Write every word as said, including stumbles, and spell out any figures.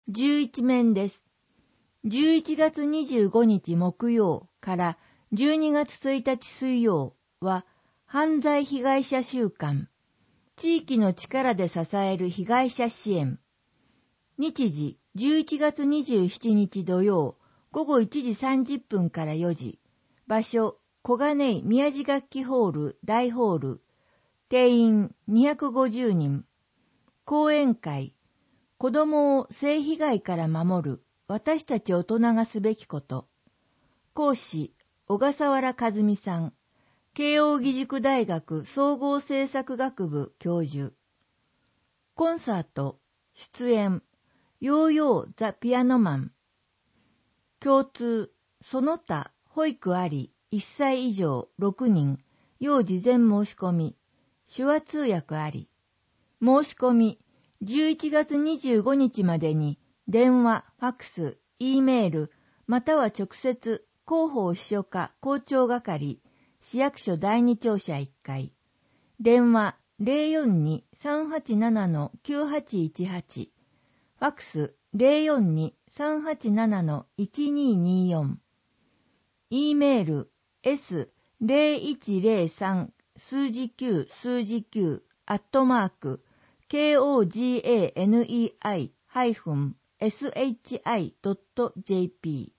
じゅういち面です。じゅういちがつにじゅうごにち木曜からじゅうにがつついたち水曜は犯罪被害者週間、地域の力で支える被害者支援。日時じゅういちがつにじゅうしちにち土曜ごごいちじさんじゅっぷんからよじ。場所、小金井宮地楽器ホール大ホール。定員にひゃくごじゅうにん。講演会。子供を性被害から守る私たち大人がすべきこと。講師、小笠原和美さん。慶應義塾大学総合政策学部教授。コンサート、出演、ヨーヨーザピアノマン。共通、その他、保育あり、いっさい以上ろくにん、要事前申し込み、手話通訳あり。申し込み、じゅういちがつにじゅうごにちまでに、電話、ファクス、Eメール、または直接、広報秘書課校長係、市役所だいに庁舎いっかい。電話 ゼロよんに さんはちなな きゅうはちいちはち。ファクス ゼロよんに さんはちなな いちにによん。E メール エスゼロいちゼロさん 数字きゅう数字きゅうアットマーク ケーオージェーエーエヌイーアイ ハイフン エスエイチアイ ドット ジェーピー